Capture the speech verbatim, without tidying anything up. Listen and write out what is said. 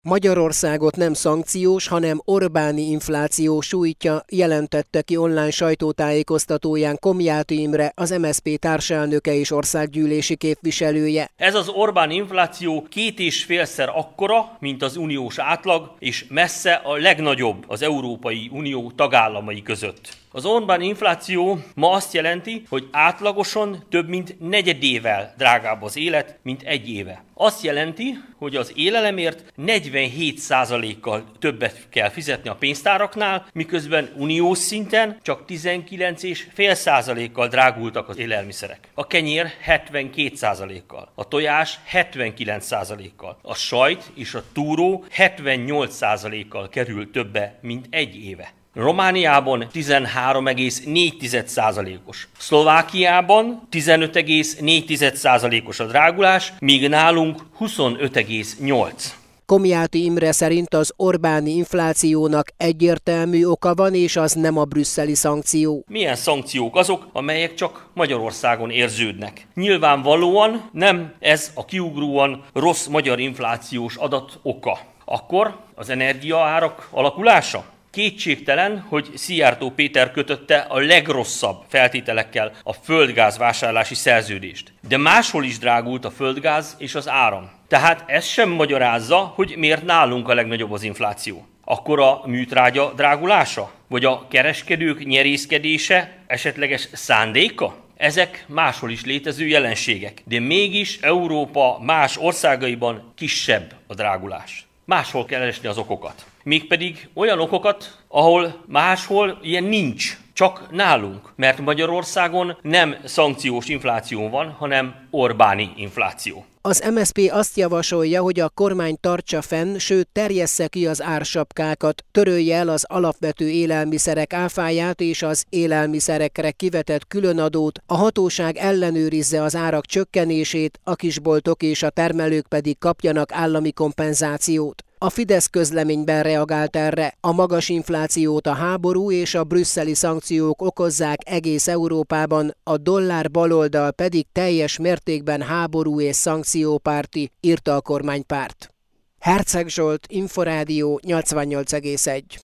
Magyarországot nem szankciós, hanem Orbáni infláció sújtja, jelentette ki online sajtótájékoztatóján Komjáti Imre, az em es zé pé társelnöke és országgyűlési képviselője. Ez az Orbán infláció két és félszer akkora, mint az uniós átlag, és messze a legnagyobb az Európai Unió tagállamai között. Az Orbán infláció ma azt jelenti, hogy átlagosan több mint negyedével drágább az élet, mint egy éve. Azt jelenti, hogy az élelemért negyvenhét százalékkal többet kell fizetni a pénztáraknál, miközben uniós szinten csak tizenkilenc egész öt százalékkal drágultak az élelmiszerek. A kenyér hetvenkét százalékkal, a tojás hetvenkilenc százalékkal, a sajt és a túró hetvennyolc százalékkal kerül többe, mint egy éve. Romániában tizenhárom egész négy százalékos, Szlovákiában tizenöt egész négy százalékos a drágulás, míg nálunk huszonöt egész nyolc. Komjáti Imre szerint az Orbáni inflációnak egyértelmű oka van, és az nem a brüsszeli szankció. Milyen szankciók azok, amelyek csak Magyarországon érződnek? Nyilvánvalóan nem ez a kiugróan rossz magyar inflációs adat oka. Akkor az energiaárak alakulása? Kétségtelen, hogy Szijjártó Péter kötötte a legrosszabb feltételekkel a földgáz vásárlási szerződést. De máshol is drágult a földgáz és az áram. Tehát ez sem magyarázza, hogy miért nálunk a legnagyobb az infláció. Akkor a műtrágya drágulása? Vagy a kereskedők nyerészkedése esetleges szándéka? Ezek máshol is létező jelenségek, de mégis Európa más országaiban kisebb a drágulás. Máshol kell keresni az okokat. Mégpedig olyan okokat, ahol máshol ilyen nincs, csak nálunk. Mert Magyarországon nem szankciós infláció van, hanem Orbáni infláció. Az em es zé pé azt javasolja, hogy a kormány tartsa fenn, sőt terjessze ki az ársapkákat, törölje el az alapvető élelmiszerek áfáját és az élelmiszerekre kivetett különadót, a hatóság ellenőrizze az árak csökkenését, a kisboltok és a termelők pedig kapjanak állami kompenzációt. A Fidesz közleményben reagált erre, a magas inflációt a háború és a brüsszeli szankciók okozzák egész Európában, a dollár baloldal pedig teljes mértékben háború és szankciópárti, írta a kormánypárt. Herceg Zsolt, Inforádió nyolcvannyolc egész egy.